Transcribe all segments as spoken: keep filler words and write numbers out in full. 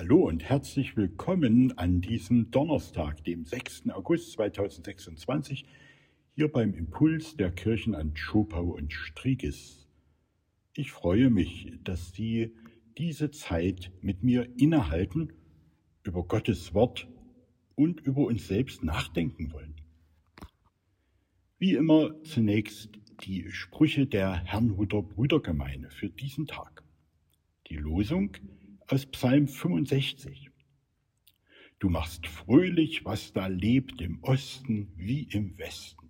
Hallo und herzlich willkommen an diesem Donnerstag, dem sechsten August zweitausendsechsundzwanzig, hier beim Impuls der Kirchen an Schopau und Striegis. Ich freue mich, dass Sie diese Zeit mit mir innehalten, über Gottes Wort und über uns selbst nachdenken wollen. Wie immer zunächst die Sprüche der Herrnhuter Brüdergemeine für diesen Tag. Die Losung aus Psalm fünfundsechzig. Du machst fröhlich, was da lebt, im Osten wie im Westen.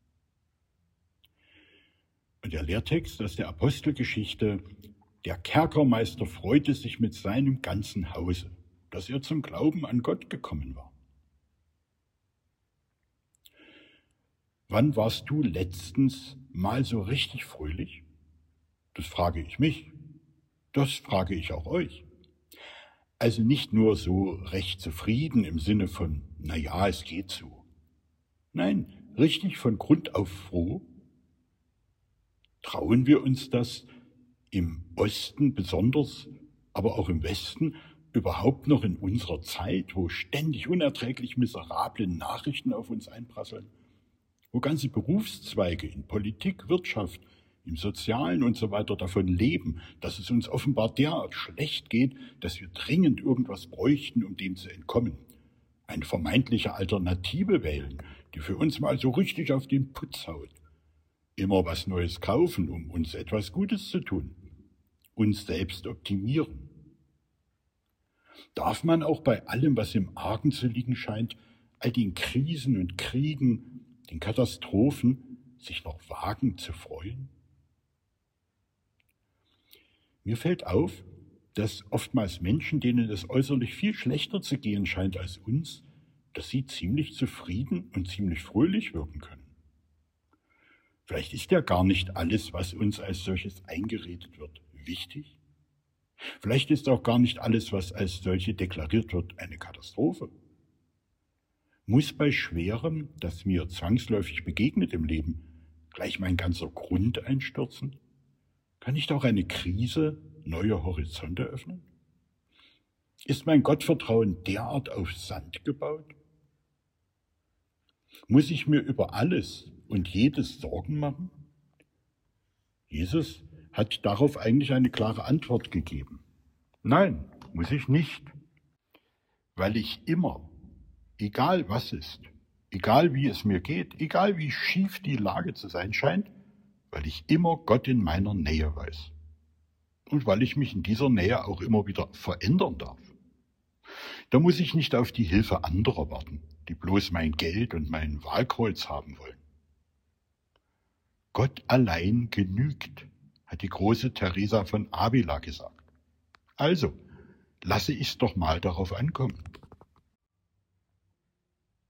Und der Lehrtext aus der Apostelgeschichte: Der Kerkermeister freute sich mit seinem ganzen Hause, dass er zum Glauben an Gott gekommen war. Wann warst du letztens mal so richtig fröhlich? Das frage ich mich. Das frage ich auch euch. Also nicht nur so recht zufrieden im Sinne von, na ja, es geht so. Nein, richtig von Grund auf froh. Trauen wir uns das im Osten besonders, aber auch im Westen, überhaupt noch in unserer Zeit, wo ständig unerträglich miserable Nachrichten auf uns einprasseln, wo ganze Berufszweige in Politik, Wirtschaft, im Sozialen und so weiter davon leben, dass es uns offenbar derart schlecht geht, dass wir dringend irgendwas bräuchten, um dem zu entkommen. Eine vermeintliche Alternative wählen, die für uns mal so richtig auf den Putz haut. Immer was Neues kaufen, um uns etwas Gutes zu tun. Uns selbst optimieren. Darf man auch bei allem, was im Argen zu liegen scheint, all den Krisen und Kriegen, den Katastrophen, sich noch wagen zu freuen? Mir fällt auf, dass oftmals Menschen, denen es äußerlich viel schlechter zu gehen scheint als uns, dass sie ziemlich zufrieden und ziemlich fröhlich wirken können. Vielleicht ist ja gar nicht alles, was uns als solches eingeredet wird, wichtig. Vielleicht ist auch gar nicht alles, was als solche deklariert wird, eine Katastrophe. Muss bei Schwerem, das mir zwangsläufig begegnet im Leben, gleich mein ganzer Grund einstürzen? Kann nicht auch eine Krise neue Horizonte öffnen? Ist mein Gottvertrauen derart auf Sand gebaut? Muss ich mir über alles und jedes Sorgen machen? Jesus hat darauf eigentlich eine klare Antwort gegeben. Nein, muss ich nicht, weil ich immer, egal was ist, egal wie es mir geht, egal wie schief die Lage zu sein scheint, weil ich immer Gott in meiner Nähe weiß. Und weil ich mich in dieser Nähe auch immer wieder verändern darf. Da muss ich nicht auf die Hilfe anderer warten, die bloß mein Geld und mein Wahlkreuz haben wollen. Gott allein genügt, hat die große Teresa von Avila gesagt. Also, lasse ich's doch mal darauf ankommen.